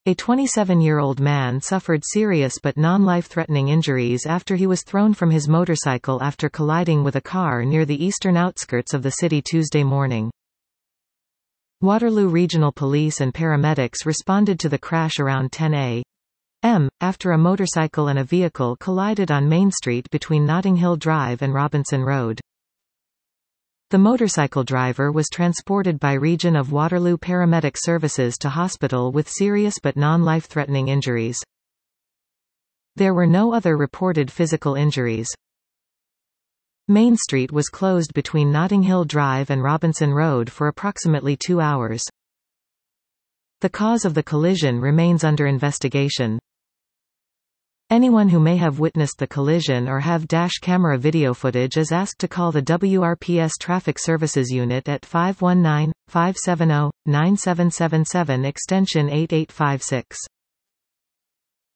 A 27-year-old man suffered serious but non-life-threatening injuries after he was thrown from his motorcycle after colliding with a car near the eastern outskirts of the city Tuesday morning. Waterloo Regional Police and paramedics responded to the crash around 10 a.m. after a motorcycle and a vehicle collided on Main Street between Notting Hill Drive and Robinson Road. The motorcycle driver was transported by Region of Waterloo Paramedic Services to hospital with serious but non-life-threatening injuries. There were no other reported physical injuries. Main Street was closed between Notting Hill Drive and Robinson Road for approximately 2 hours. The cause of the collision remains under investigation. Anyone who may have witnessed the collision or have dash camera video footage is asked to call the WRPS Traffic Services Unit at 519-570-9777 extension 8856.